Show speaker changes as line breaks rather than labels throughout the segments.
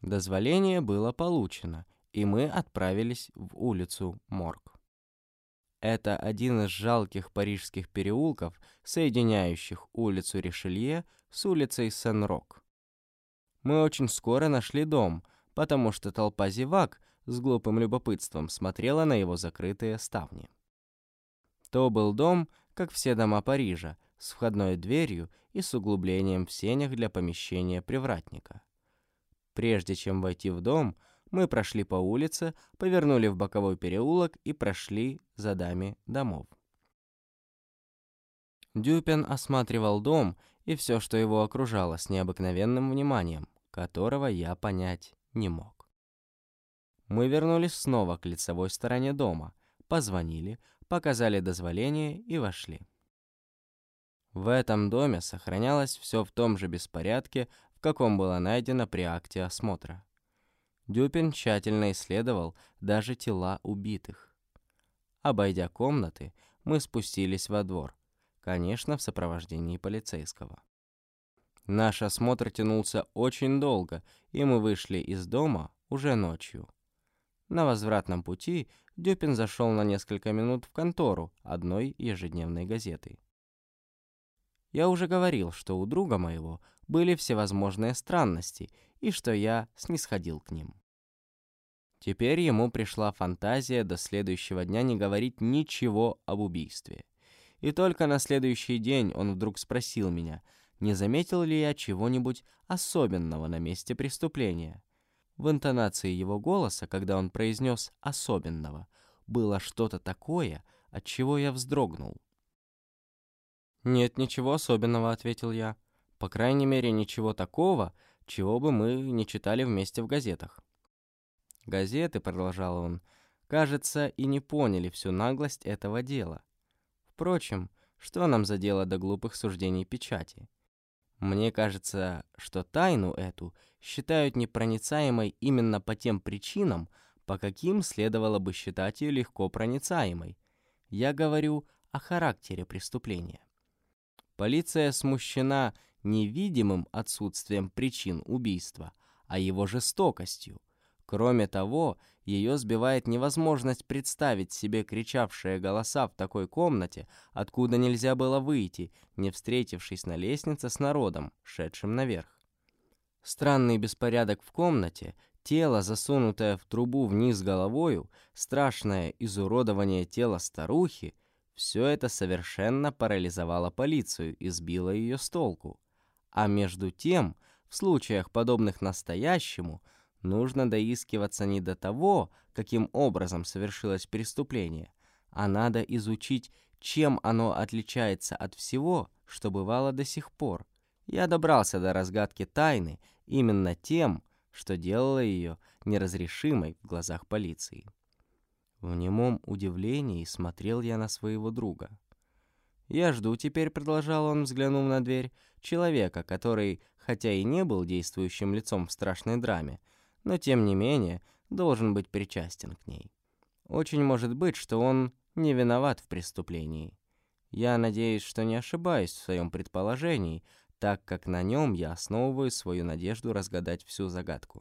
Дозволение было получено, и мы отправились в улицу Морг. Это один из жалких парижских переулков, соединяющих улицу Ришелье с улицей Сен-Рок. Мы очень скоро нашли дом, потому что толпа зевак с глупым любопытством смотрела на его закрытые ставни. То был дом, как все дома Парижа, с входной дверью и с углублением в сенях для помещения привратника. Прежде чем войти в дом, мы прошли по улице, повернули в боковой переулок и прошли за дами домов. Дюпен осматривал дом и все, что его окружало, с необыкновенным вниманием, которого я понять не мог. Мы вернулись снова к лицевой стороне дома, позвонили, показали дозволение и вошли. В этом доме сохранялось все в том же беспорядке, в каком было найдено при акте осмотра. Дюпен тщательно исследовал даже тела убитых. Обойдя комнаты, мы спустились во двор, конечно, в сопровождении полицейского. Наш осмотр тянулся очень долго, и мы вышли из дома уже ночью. На возвратном пути Дюпен зашел на несколько минут в контору одной ежедневной газеты. Я уже говорил, что у друга моего были всевозможные странности, и что я снисходил к ним. Теперь ему пришла фантазия до следующего дня не говорить ничего об убийстве. И только на следующий день он вдруг спросил меня, не заметил ли я чего-нибудь особенного на месте преступления. В интонации его голоса, когда он произнес «особенного», было что-то такое, от чего я вздрогнул. «Нет, ничего особенного», — ответил я. «По крайней мере, ничего такого, чего бы мы не читали вместе в газетах». «Газеты», — продолжал он, — «кажется, и не поняли всю наглость этого дела. Впрочем, что нам за дело до глупых суждений печати? Мне кажется, что тайну эту считают непроницаемой именно по тем причинам, по каким следовало бы считать ее легко проницаемой. Я говорю о характере преступления. Полиция смущена не видимым отсутствием причин убийства, а его жестокостью. Кроме того, ее сбивает невозможность представить себе кричавшие голоса в такой комнате, откуда нельзя было выйти, не встретившись на лестнице с народом, шедшим наверх. Странный беспорядок в комнате, тело, засунутое в трубу вниз головою, страшное изуродование тела старухи — все это совершенно парализовало полицию и сбило ее с толку. А между тем, в случаях, подобных настоящему, нужно доискиваться не до того, каким образом совершилось преступление, а надо изучить, чем оно отличается от всего, что бывало до сих пор. Я добрался до разгадки тайны именно тем, что делало ее неразрешимой в глазах полиции. В немом удивлении смотрел я на своего друга. «Я жду теперь», — продолжал он, взглянув на дверь, «человека, который, хотя и не был действующим лицом в страшной драме, но тем не менее должен быть причастен к ней. Очень может быть, что он не виноват в преступлении. Я надеюсь, что не ошибаюсь в своем предположении, так как на нем я основываю свою надежду разгадать всю загадку.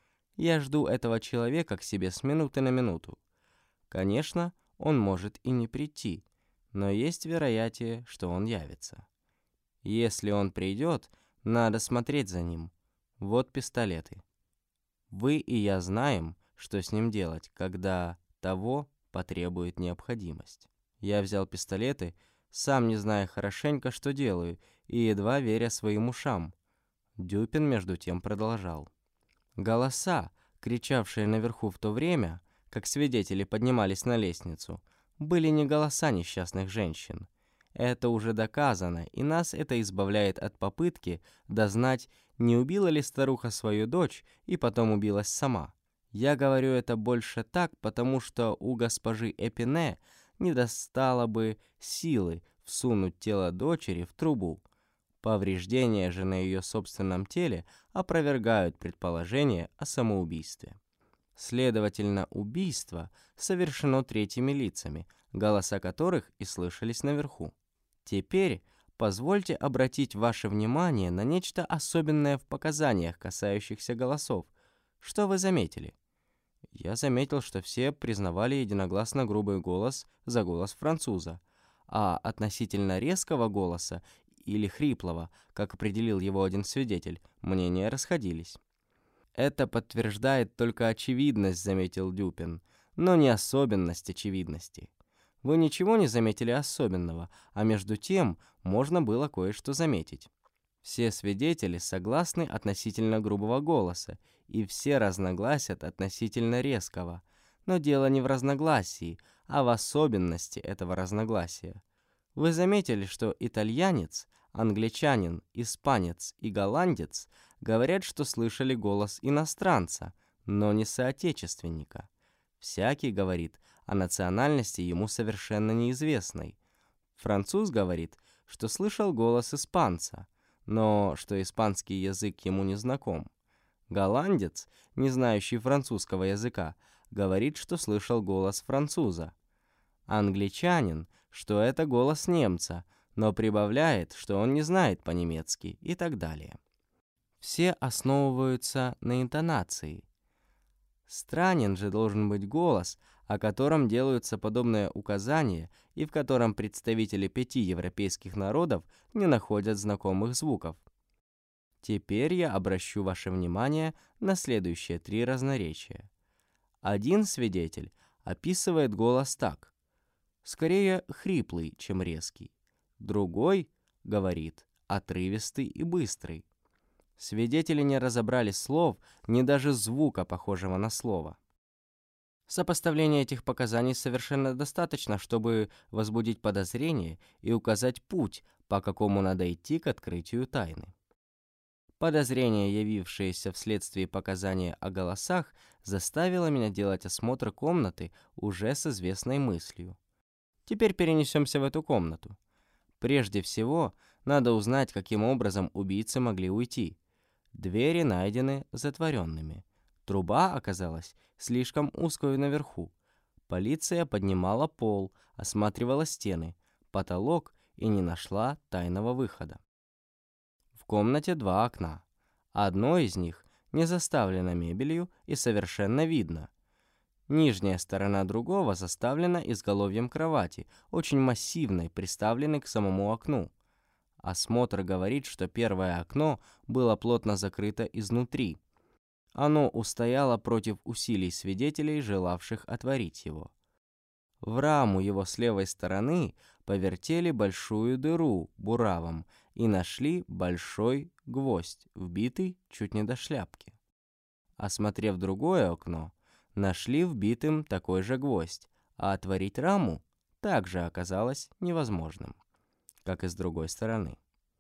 Я жду этого человека к себе с минуты на минуту. Конечно, он может и не прийти, но есть вероятие, что он явится. Если он придет, надо смотреть за ним. Вот пистолеты. Вы и я знаем, что с ним делать, когда того потребует необходимость». Я взял пистолеты, сам не зная хорошенько, что делаю, и едва веря своим ушам. Дюпен между тем продолжал. Голоса, кричавшие наверху в то время, как свидетели поднимались на лестницу, были не голоса несчастных женщин. Это уже доказано, и нас это избавляет от попытки дознать, не убила ли старуха свою дочь и потом убилась сама. Я говорю это больше так, потому что у госпожи Эпине не достало бы силы всунуть тело дочери в трубу. Повреждения же на ее собственном теле опровергают предположение о самоубийстве. Следовательно, убийство совершено третьими лицами, голоса которых и слышались наверху. Теперь позвольте обратить ваше внимание на нечто особенное в показаниях, касающихся голосов. Что вы заметили?» Я заметил, что все признавали единогласно грубый голос за голос француза, а относительно резкого голоса или хриплого, как определил его один свидетель, мнения расходились. «Это подтверждает только очевидность», — заметил Дюпин, «но не особенность очевидности. Вы ничего не заметили особенного, а между тем можно было кое-что заметить. Все свидетели согласны относительно грубого голоса, и все разногласят относительно резкого. Но дело не в разногласии, а в особенности этого разногласия. Вы заметили, что итальянец, англичанин, испанец и голландец говорят, что слышали голос иностранца, но не соотечественника. Всякий говорит о национальности ему совершенно неизвестной. Француз говорит, что слышал голос испанца, но что испанский язык ему не знаком. Голландец, не знающий французского языка, говорит, что слышал голос француза. Англичанин, что это голос немца, но прибавляет, что он не знает по-немецки и так далее. Все основываются на интонации. Странен же должен быть голос, о котором делаются подобные указания и в котором представители 5 европейских народов не находят знакомых звуков. Теперь я обращу ваше внимание на следующие 3 разноречия. Один свидетель описывает голос так: скорее хриплый, чем резкий. Другой говорит отрывистый и быстрый. Свидетели не разобрали слов, ни даже звука, похожего на слово. Сопоставление этих показаний совершенно достаточно, чтобы возбудить подозрение и указать путь, по какому надо идти к открытию тайны. Подозрение, явившееся вследствие показания о голосах, заставило меня делать осмотр комнаты уже с известной мыслью. Теперь перенесемся в эту комнату. Прежде всего, надо узнать, каким образом убийцы могли уйти. Двери найдены затворенными. Труба оказалась слишком узкой наверху. Полиция поднимала пол, осматривала стены, потолок и не нашла тайного выхода. В комнате 2 окна. Одно из них не заставлено мебелью и совершенно видно. Нижняя сторона другого заставлена изголовьем кровати, очень массивной, приставленной к самому окну. Осмотр говорит, что первое окно было плотно закрыто изнутри. Оно устояло против усилий свидетелей, желавших отворить его. В раму его с левой стороны повертели большую дыру буравом и нашли большой гвоздь, вбитый чуть не до шляпки. Осмотрев другое окно, нашли вбитым такой же гвоздь, а отворить раму также оказалось невозможным, как и с другой стороны.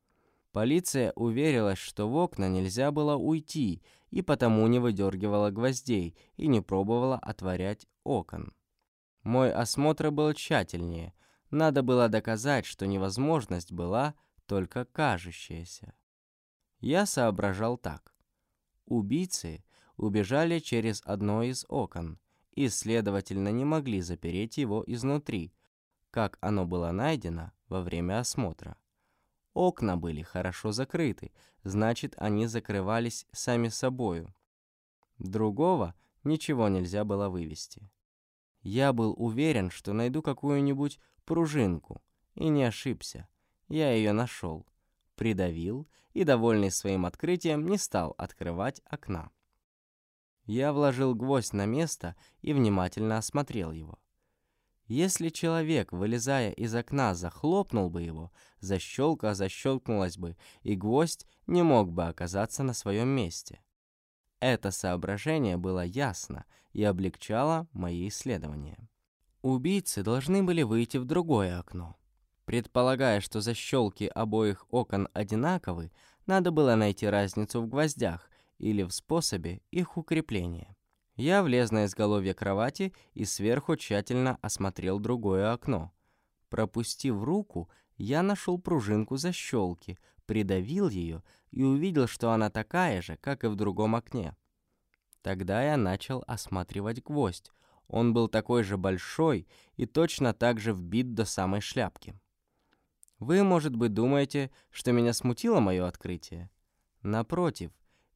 Полиция уверилась, что в окна нельзя было уйти, и потому не выдергивала гвоздей и не пробовала отворять окон. Мой осмотр был тщательнее. Надо было доказать, что невозможность была только кажущаяся. Я соображал так. Убийцы убежали через одно из окон и, следовательно, не могли запереть его изнутри, как оно было найдено во время осмотра. Окна были хорошо закрыты, значит, они закрывались сами собою. Другого ничего нельзя было вывести. Я был уверен, что найду какую-нибудь пружинку, и не ошибся. Я ее нашел, придавил и, довольный своим открытием, не стал открывать окна. Я вложил гвоздь на место и внимательно осмотрел его. Если человек, вылезая из окна, захлопнул бы его, защелка защелкнулась бы, и гвоздь не мог бы оказаться на своем месте. Это соображение было ясно и облегчало мои исследования. Убийцы должны были выйти в другое окно. Предполагая, что защелки обоих окон одинаковы, надо было найти разницу в гвоздях или в способе их укрепления. Я влез на изголовье кровати и сверху тщательно осмотрел другое окно. Пропустив руку, я нашел пружинку защелки, придавил ее и увидел, что она такая же, как и в другом окне. Тогда я начал осматривать гвоздь. Он был такой же большой и точно так же вбит до самой шляпки. Вы, может быть, думаете, что меня смутило мое открытие? Напротив,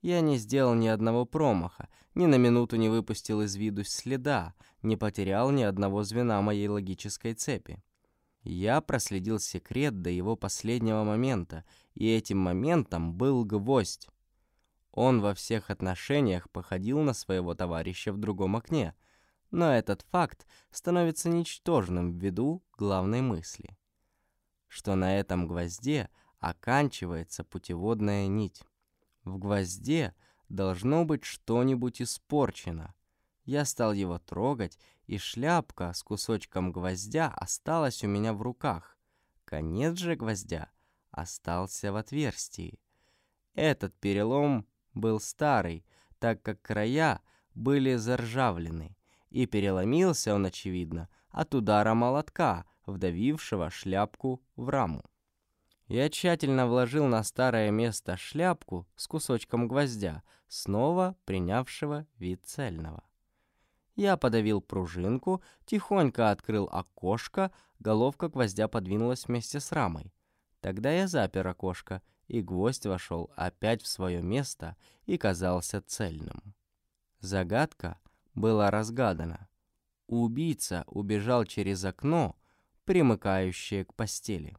Я не сделал ни одного промаха, ни на минуту не выпустил из виду следа, не потерял ни одного звена моей логической цепи. Я проследил секрет до его последнего момента, и этим моментом был гвоздь. Он во всех отношениях походил на своего товарища в другом окне, но этот факт становится ничтожным ввиду главной мысли, что на этом гвозде оканчивается путеводная нить. В гвозде должно быть что-нибудь испорчено. Я стал его трогать, и шляпка с кусочком гвоздя осталась у меня в руках. Конец же гвоздя остался в отверстии. Этот перелом был старый, так как края были заржавлены, и переломился он, очевидно, от удара молотка, вдавившего шляпку в раму. Я тщательно вложил на старое место шляпку с кусочком гвоздя, снова принявшего вид цельного. Я подавил пружинку, тихонько открыл окошко, головка гвоздя подвинулась вместе с рамой. Тогда я запер окошко, и гвоздь вошел опять в свое место и казался цельным. Загадка была разгадана. Убийца убежал через окно, примыкающее к постели.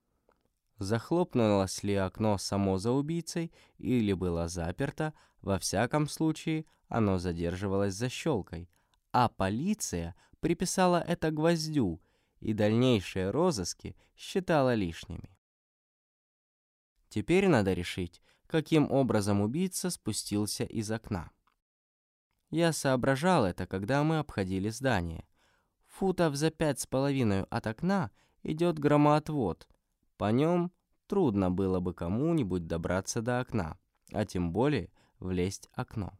Захлопнулось ли окно само за убийцей или было заперто, во всяком случае оно задерживалось защелкой, а полиция приписала это гвоздю и дальнейшие розыски считала лишними. Теперь надо решить, каким образом убийца спустился из окна. Я соображал это, когда мы обходили здание. Футов за 5,5 от окна идет громоотвод. По нем трудно было бы кому-нибудь добраться до окна, а тем более влезть в окно.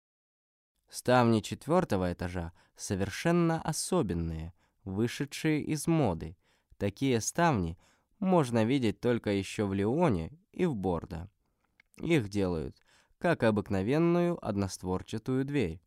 Ставни 4-го этажа совершенно особенные, вышедшие из моды. Такие ставни можно видеть только еще в Лионе и в Бордо. Их делают, как обыкновенную одностворчатую дверь.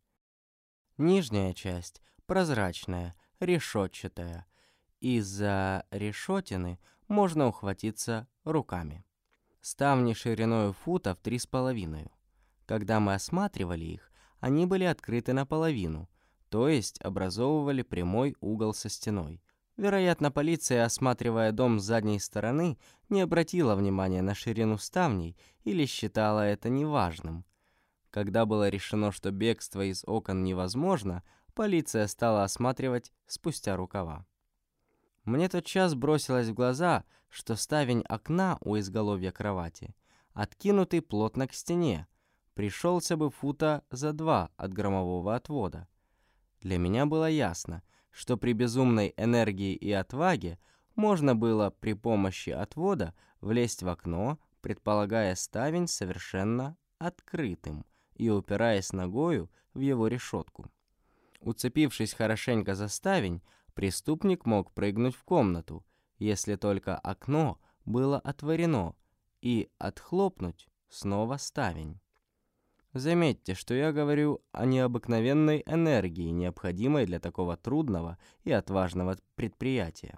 Нижняя часть прозрачная, решетчатая. Из-за решетины можно ухватиться руками. Ставни шириной футов 3,5. Когда мы осматривали их, они были открыты наполовину, то есть образовывали прямой угол со стеной. Вероятно, полиция, осматривая дом с задней стороны, не обратила внимания на ширину ставней или считала это неважным. Когда было решено, что бегство из окон невозможно, полиция стала осматривать спустя рукава. Мне тотчас бросилось в глаза, что ставень окна у изголовья кровати, откинутый плотно к стене, пришелся бы фута за 2 от громового отвода. Для меня было ясно, что при безумной энергии и отваге можно было при помощи отвода влезть в окно, предполагая ставень совершенно открытым и упираясь ногою в его решетку. Уцепившись хорошенько за ставень, преступник мог прыгнуть в комнату, если только окно было отворено, и отхлопнуть снова ставень. Заметьте, что я говорю о необыкновенной энергии, необходимой для такого трудного и отважного предприятия.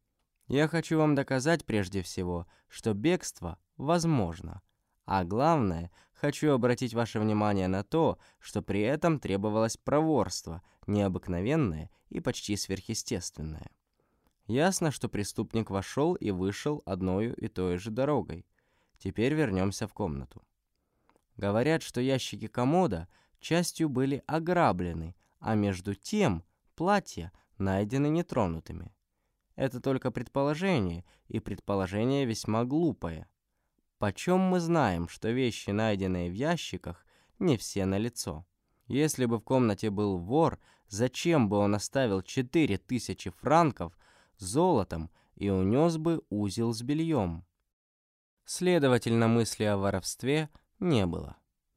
Я хочу вам доказать прежде всего, что бегство возможно, а главное, хочу обратить ваше внимание на то, что при этом требовалось проворство, необыкновенное и почти сверхъестественное. Ясно, что преступник вошел и вышел одною и той же дорогой. Теперь вернемся в комнату. Говорят, что ящики комода частью были ограблены, а между тем платья найдены нетронутыми. Это только предположение, и предположение весьма глупое. Почем мы знаем, что вещи, найденные в ящиках, не все налицо? Если бы в комнате был вор, зачем бы он оставил 4000 франков золотом и унес бы узел с бельем? Следовательно, мысли о воровстве не было.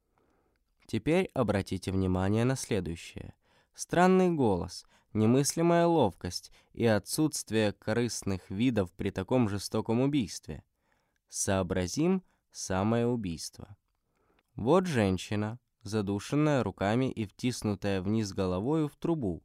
Теперь обратите внимание на следующее. Странный голос, немыслимая ловкость и отсутствие корыстных видов при таком жестоком убийстве. Сообразим самое убийство. Вот женщина, задушенная руками и втиснутая вниз головою в трубу.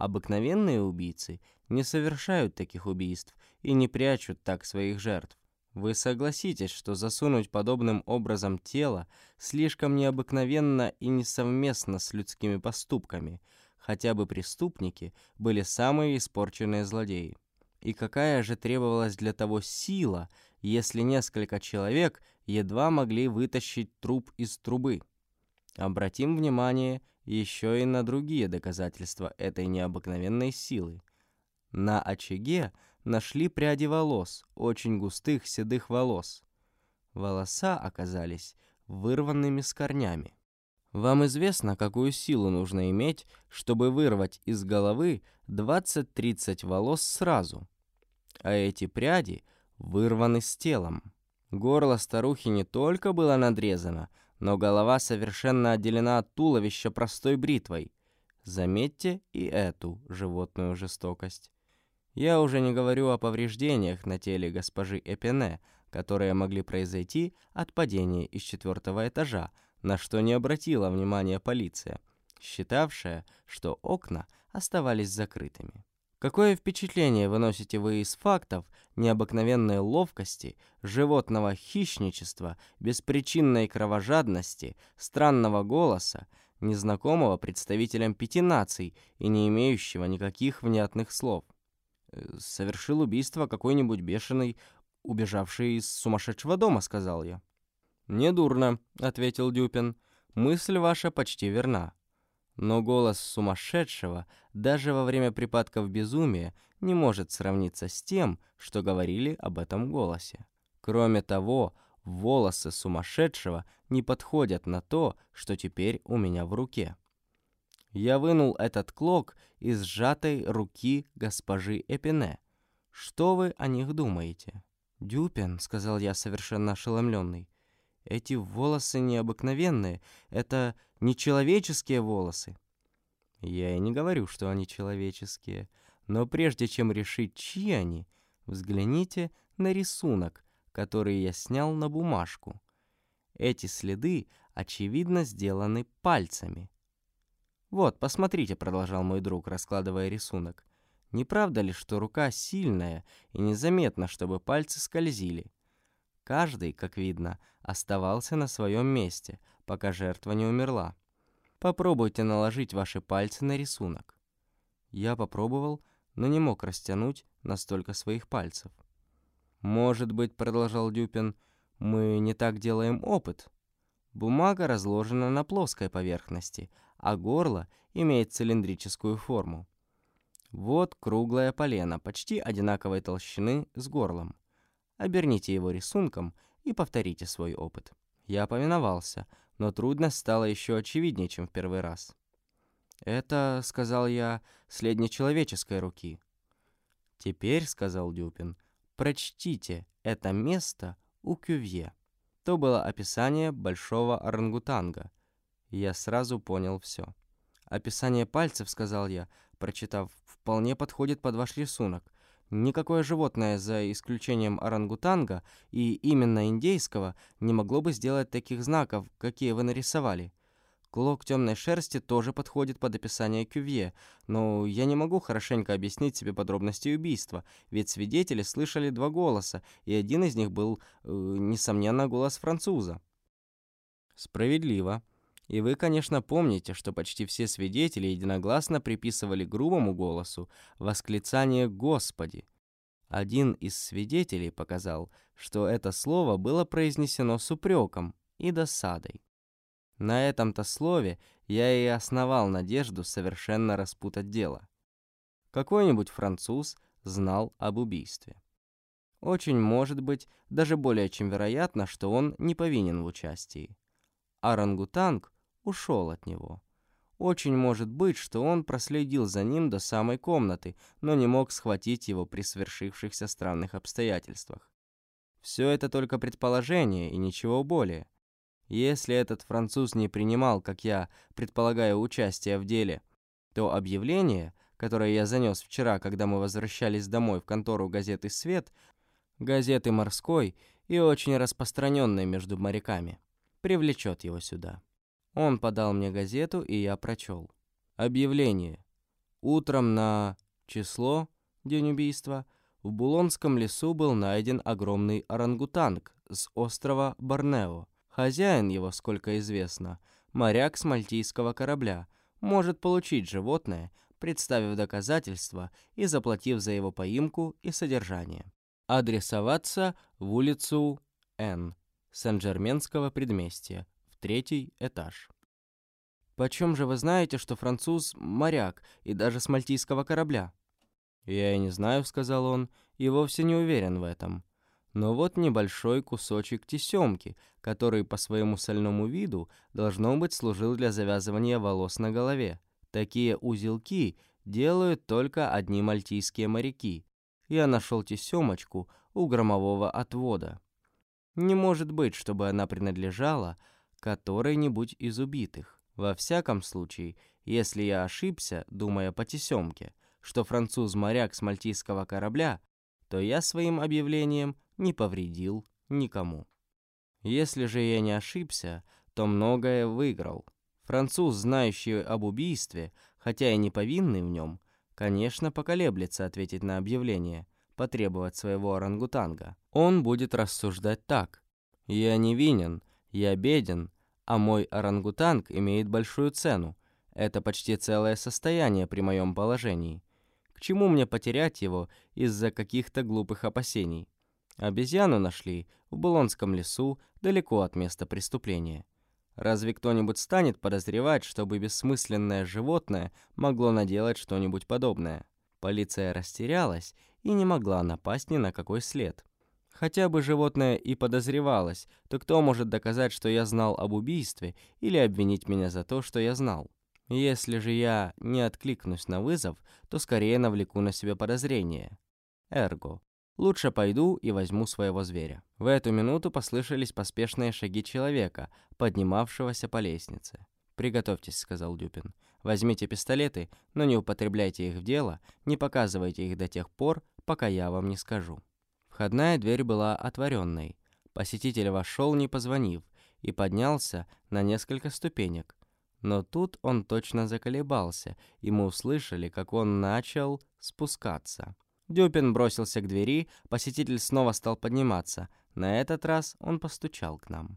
Обыкновенные убийцы не совершают таких убийств и не прячут так своих жертв. Вы согласитесь, что засунуть подобным образом тело слишком необыкновенно и несовместно с людскими поступками, хотя бы преступники были самые испорченные злодеи. И какая же требовалась для того сила, если несколько человек едва могли вытащить труп из трубы? Обратим внимание еще и на другие доказательства этой необыкновенной силы. На очаге нашли пряди волос, очень густых седых волос. Волоса оказались вырванными с корнями. Вам известно, какую силу нужно иметь, чтобы вырвать из головы 20-30 волос сразу? А эти пряди вырваны с телом. Горло старухи не только было надрезано, но голова совершенно отделена от туловища простой бритвой. Заметьте и эту животную жестокость. Я уже не говорю о повреждениях на теле госпожи Эпене, которые могли произойти от падения из 4-го этажа, на что не обратила внимания полиция, считавшая, что окна оставались закрытыми. Какое впечатление выносите вы из фактов необыкновенной ловкости, животного хищничества, беспричинной кровожадности, странного голоса, незнакомого представителям 5 наций и не имеющего никаких внятных слов? «Совершил убийство какой-нибудь бешеный, убежавший из сумасшедшего дома», — сказал я. «Недурно», — ответил Дюпин. «Мысль ваша почти верна. Но голос сумасшедшего даже во время припадков безумия не может сравниться с тем, что говорили об этом голосе. Кроме того, волосы сумасшедшего не подходят на то, что теперь у меня в руке». Я вынул этот клок из сжатой руки госпожи Эпене. Что вы о них думаете? «Дюпин», — сказал я, совершенно ошеломленный, — «эти волосы необыкновенные, это нечеловеческие волосы». Я и не говорю, что они человеческие, но прежде чем решить, чьи они, взгляните на рисунок, который я снял на бумажку. Эти следы, очевидно, сделаны пальцами. «Вот, посмотрите», — продолжал мой друг, раскладывая рисунок. «Не правда ли, что рука сильная и незаметно, чтобы пальцы скользили? Каждый, как видно, оставался на своем месте, пока жертва не умерла. Попробуйте наложить ваши пальцы на рисунок». Я попробовал, но не мог растянуть настолько своих пальцев. «Может быть, — продолжал Дюпин, — мы не так делаем опыт. Бумага разложена на плоской поверхности, а горло имеет цилиндрическую форму. Вот круглое полено, почти одинаковой толщины с горлом. Оберните его рисунком и повторите свой опыт». Я повиновался, но трудность стала еще очевиднее, чем в первый раз. «Это, — сказал я, — след нечеловеческой руки». «Теперь, — сказал Дюпин, — прочтите это место у Кювье». То было описание большого орангутанга. Я сразу понял все. «Описание пальцев, — сказал я, прочитав, — вполне подходит под ваш рисунок. Никакое животное, за исключением орангутанга и именно индейского, не могло бы сделать таких знаков, какие вы нарисовали. Клок темной шерсти тоже подходит под описание Кювье, но я не могу хорошенько объяснить себе подробности убийства, ведь свидетели слышали 2 голоса, и один из них был, несомненно, голос француза». «Справедливо. И вы, конечно, помните, что почти все свидетели единогласно приписывали грубому голосу восклицание «Господи». Один из свидетелей показал, что это слово было произнесено с упреком и досадой. На этом-то слове я и основал надежду совершенно распутать дело. Какой-нибудь француз знал об убийстве. Очень может быть, даже более чем вероятно, что он не повинен в участии. Орангутанг ушел от него. Очень может быть, что он проследил за ним до самой комнаты, но не мог схватить его при свершившихся странных обстоятельствах. Все это только предположение и ничего более. Если этот француз не принимал, как я предполагаю, участие в деле, то объявление, которое я занес вчера, когда мы возвращались домой в контору газеты «Свет», газеты морской и очень распространенной между моряками, привлечет его сюда. Он подал мне газету, и я прочел. Объявление. Утром на число, день убийства, В Булонском лесу был найден огромный орангутанг с острова Борнео. Хозяин его, сколько известно, моряк с мальтийского корабля, может получить животное, представив доказательства и заплатив за его поимку и содержание. Адресоваться в улицу Н. Сен-Жерменского предместья, в 3-й этаж. «Почем же вы знаете, что француз – моряк и даже с мальтийского корабля?» «Я и не знаю», – сказал он, – «и вовсе не уверен в этом. Но вот небольшой кусочек тесемки, который по своему сольному виду, должно быть, служил для завязывания волос на голове. Такие узелки делают только одни мальтийские моряки. Я нашел тесемочку у громового отвода. Не может быть, чтобы она принадлежала которой-нибудь из убитых. Во всяком случае, если я ошибся, думая по тесемке, что француз-моряк с мальтийского корабля, то я своим объявлением не повредил никому. Если же я не ошибся, то многое выиграл. Француз, знающий об убийстве, хотя и не повинный в нем, конечно, поколеблется ответить на объявление, потребовать своего орангутанга. Он будет рассуждать так: «Я невинен, я беден, а мой орангутанг имеет большую цену. Это почти целое состояние при моем положении. К чему мне потерять его из-за каких-то глупых опасений? Обезьяну нашли в Булонском лесу, далеко от места преступления. Разве кто-нибудь станет подозревать, чтобы бессмысленное животное могло наделать что-нибудь подобное?» Полиция растерялась и не могла напасть ни на какой след. Хотя бы животное и подозревалось, то кто может доказать, что я знал об убийстве, или обвинить меня за то, что я знал? Если же я не откликнусь на вызов, то скорее навлеку на себя подозрение. Эрго. Лучше пойду и возьму своего зверя. В эту минуту послышались поспешные шаги человека, поднимавшегося по лестнице. «Приготовьтесь», — сказал Дюпин. «Возьмите пистолеты, но не употребляйте их в дело, не показывайте их до тех пор, пока я вам не скажу». Входная дверь была отворенной. Посетитель вошел, не позвонив, и поднялся на несколько ступенек. Но тут он точно заколебался, и мы услышали, как он начал спускаться. Дюпин бросился к двери, посетитель снова стал подниматься. На этот раз он постучал к нам.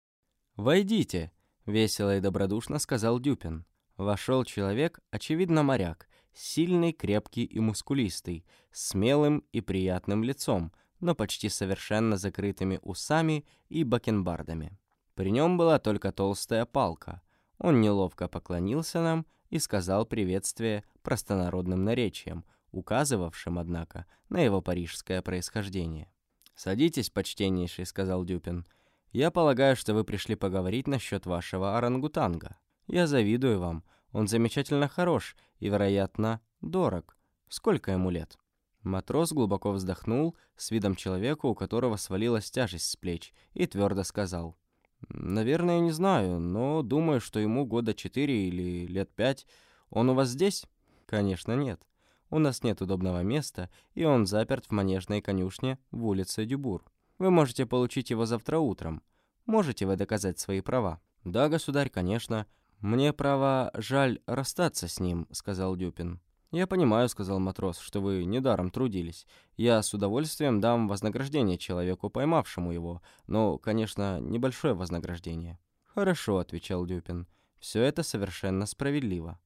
«Войдите», — весело и добродушно сказал Дюпин. Вошел человек, очевидно, моряк, сильный, крепкий и мускулистый, с смелым и приятным лицом, но почти совершенно закрытыми усами и бакенбардами. При нем была только толстая палка. Он неловко поклонился нам и сказал приветствие простонародным наречием, указывавшим, однако, на его парижское происхождение. «Садитесь, почтеннейший», — сказал Дюпин. «Я полагаю, что вы пришли поговорить насчет вашего орангутанга. Я завидую вам. Он замечательно хорош и, вероятно, дорог. Сколько ему лет?» Матрос глубоко вздохнул с видом человека, у которого свалилась тяжесть с плеч, и твердо сказал: «Наверное, не знаю, но думаю, что ему года 4 или лет 5. Он у вас здесь?» «Конечно, нет. У нас нет удобного места, и он заперт в манежной конюшне в улице Дюбур. Вы можете получить его завтра утром. Можете вы доказать свои права?» «Да, государь, конечно. Мне, право, жаль расстаться с ним», — сказал Дюпин. «Я понимаю», — сказал матрос, — «что вы недаром трудились. Я с удовольствием дам вознаграждение человеку, поймавшему его, но, конечно, небольшое вознаграждение». «Хорошо», — отвечал Дюпин, — «все это совершенно справедливо.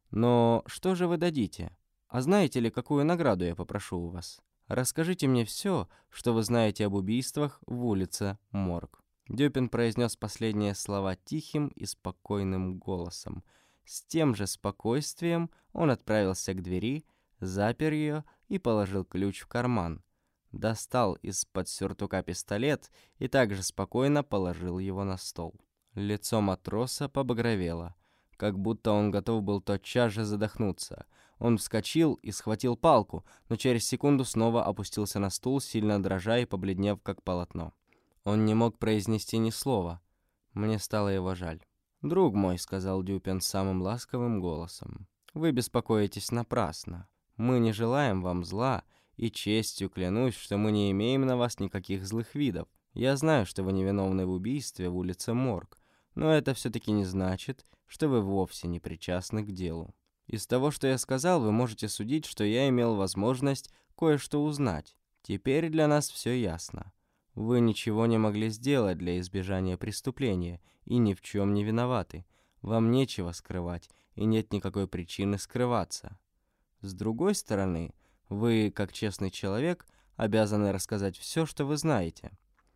Но что же вы дадите? А знаете ли, какую награду я попрошу у вас? Расскажите мне все, что вы знаете об убийствах в улице Морг». Дюпин произнес последние слова тихим и спокойным голосом. С тем же спокойствием он отправился к двери, запер ее и положил ключ в карман. Достал из-под сюртука пистолет и также спокойно положил его на стол. Лицо матроса побагровело, как будто он готов был тотчас же задохнуться. Он вскочил и схватил палку, но через секунду снова опустился на стул, сильно дрожа и побледнев, как полотно. Он не мог произнести ни слова. Мне стало его жаль. «Друг мой», — сказал Дюпин самым ласковым голосом, — «вы беспокоитесь напрасно. Мы не желаем вам зла, и честью клянусь, что мы не имеем на вас никаких злых видов. Я знаю, что вы невиновны в убийстве в улице Морг, но это все-таки не значит, что вы вовсе не причастны к делу. Из того, что я сказал, вы можете судить, что я имел возможность кое-что узнать. Теперь для нас все ясно. Вы ничего не могли сделать для избежания преступления и ни в чем не виноваты. Вам нечего скрывать, и нет никакой причины скрываться. С другой стороны, вы, как честный человек, обязаны рассказать все, что вы знаете.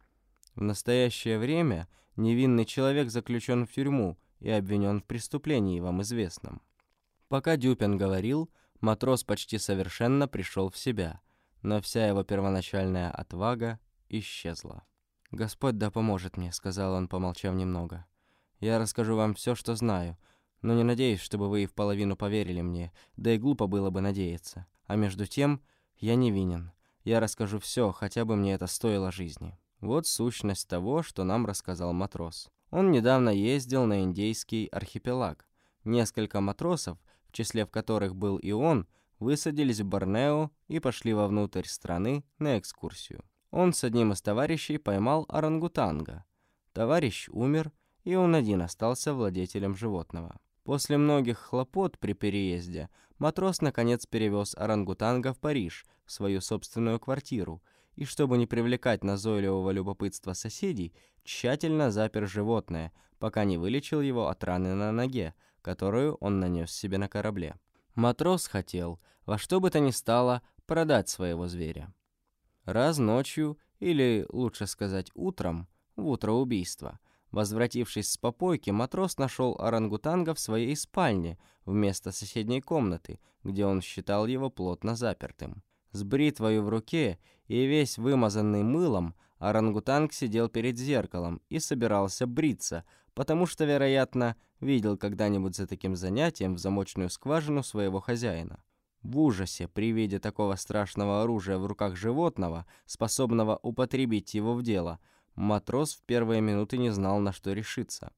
В настоящее время невинный человек заключен в тюрьму и обвинен в преступлении, вам известном. Пока Дюпин говорил, матрос почти совершенно пришел в себя, но вся его первоначальная отвага исчезла. «Господь да поможет мне», — сказал он, помолчав немного. «Я расскажу вам все, что знаю, но не надеюсь, чтобы вы и в половину поверили мне, да и глупо было бы надеяться. А между тем, я невинен. Я расскажу все, хотя бы мне это стоило жизни». Вот сущность того, что нам рассказал матрос. Он недавно ездил на Индейский архипелаг. Несколько матросов, в числе в которых был и он, высадились в Борнео и пошли вовнутрь страны на экскурсию. Он с одним из товарищей поймал орангутанга. Товарищ умер, и он один остался владетелем животного. После многих хлопот при переезде матрос наконец перевез орангутанга в Париж, в свою собственную квартиру, и, чтобы не привлекать назойливого любопытства соседей, тщательно запер животное, пока не вылечил его от раны на ноге, которую он нанес себе на корабле. Матрос хотел, во что бы то ни стало, продать своего зверя. Раз ночью, или, лучше сказать, утром, в утро убийства, возвратившись с попойки, матрос нашел орангутанга в своей спальне вместо соседней комнаты, где он считал его плотно запертым. С бритвою в руке и весь вымазанный мылом, орангутанг сидел перед зеркалом и собирался бриться, потому что, вероятно, видел когда-нибудь за таким занятием в замочную скважину своего хозяина. В ужасе при виде такого страшного оружия в руках животного, способного употребить его в дело, матрос в первые минуты не знал, на что решиться.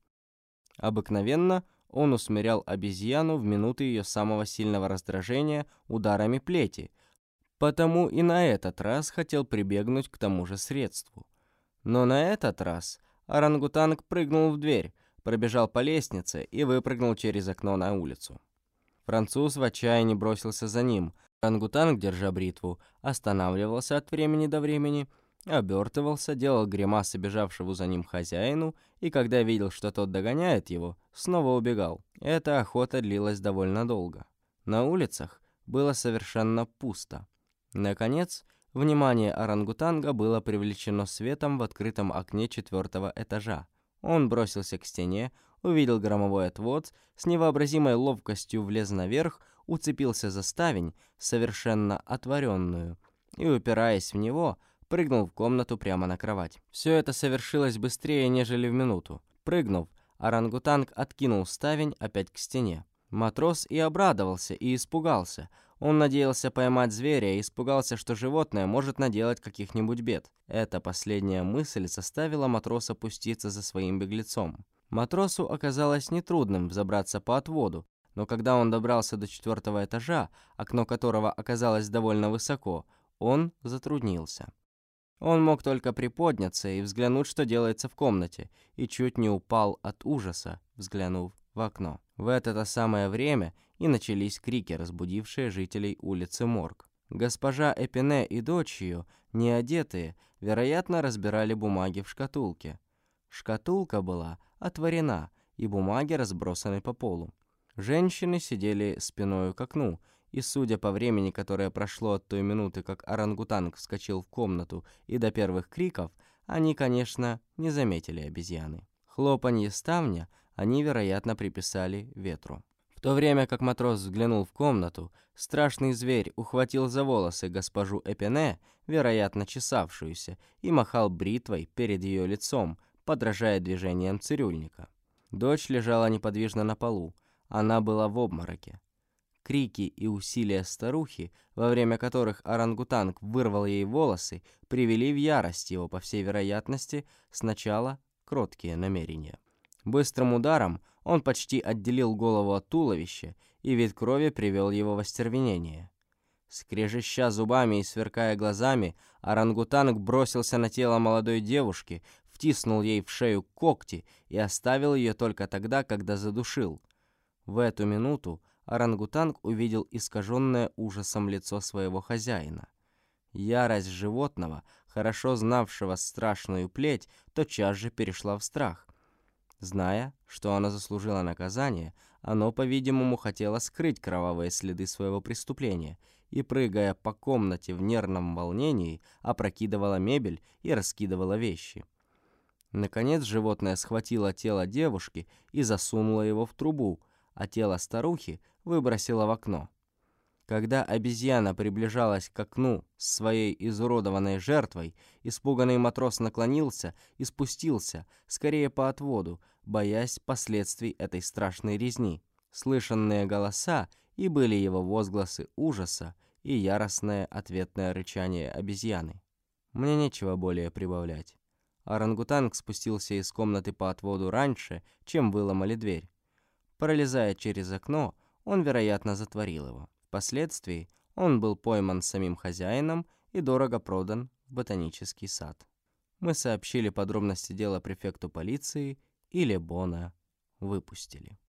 Обыкновенно он усмирял обезьяну в минуты ее самого сильного раздражения ударами плети, потому и на этот раз хотел прибегнуть к тому же средству. Но на этот раз орангутанг прыгнул в дверь, пробежал по лестнице и выпрыгнул через окно на улицу. Француз в отчаянии бросился за ним. Орангутанг, держа бритву, останавливался от времени до времени, обертывался, делал гримасы бежавшему за ним хозяину, и когда видел, что тот догоняет его, снова убегал. Эта охота длилась довольно долго. На улицах было совершенно пусто. Наконец, внимание орангутанга было привлечено светом в открытом окне 4-го этажа. Он бросился к стене, увидел громовой отвод, с невообразимой ловкостью влез наверх, уцепился за ставень, совершенно отворенную, и, упираясь в него, прыгнул в комнату прямо на кровать. Все это совершилось быстрее, нежели в минуту. Прыгнув, орангутанг откинул ставень опять к стене. Матрос и обрадовался, и испугался. Он надеялся поймать зверя и испугался, что животное может наделать каких-нибудь бед. Эта последняя мысль заставила матроса пуститься за своим беглецом. Матросу оказалось нетрудным взобраться по отводу, но когда он добрался до 4-го этажа, окно которого оказалось довольно высоко, он затруднился. Он мог только приподняться и взглянуть, что делается в комнате, и чуть не упал от ужаса, взглянув в окно. В это самое время и начались крики, разбудившие жителей улицы Морг. Госпожа Эпине и дочь ее, не одетые, вероятно, разбирали бумаги в шкатулке. Шкатулка была отворена, и бумаги разбросаны по полу. Женщины сидели спиною к окну, и, судя по времени, которое прошло от той минуты, как орангутанг вскочил в комнату, и до первых криков, они, конечно, не заметили обезьяны. Хлопанье ставня они, вероятно, приписали ветру. В то время как матрос взглянул в комнату, страшный зверь ухватил за волосы госпожу Эпине, вероятно, чесавшуюся, и махал бритвой перед ее лицом, подражая движениям цирюльника. Дочь лежала неподвижно на полу. Она была в обмороке. Крики и усилия старухи, во время которых орангутанг вырвал ей волосы, привели в ярость его, по всей вероятности, сначала кроткие намерения. Быстрым ударом он почти отделил голову от туловища, и вид крови привел его в остервенение. Скрежеща зубами и сверкая глазами, орангутанг бросился на тело молодой девушки, втиснул ей в шею когти и оставил ее только тогда, когда задушил. В эту минуту орангутанг увидел искаженное ужасом лицо своего хозяина. Ярость животного, хорошо знавшего страшную плеть, тотчас же перешла в страх. Зная, что оно заслужило наказание, оно, по-видимому, хотело скрыть кровавые следы своего преступления и, прыгая по комнате в нервном волнении, опрокидывало мебель и раскидывало вещи. Наконец животное схватило тело девушки и засунуло его в трубу, а тело старухи выбросило в окно. Когда обезьяна приближалась к окну с своей изуродованной жертвой, испуганный матрос наклонился и спустился, скорее по отводу, боясь последствий этой страшной резни. Слышанные голоса и были его возгласы ужаса и яростное ответное рычание обезьяны. Мне нечего более прибавлять. Орангутанг спустился из комнаты по отводу раньше, чем выломали дверь. Пролезая через окно, он, вероятно, затворил его. Впоследствии он был пойман самим хозяином и дорого продан в ботанический сад. Мы сообщили подробности дела префекту полиции, и Лебона выпустили.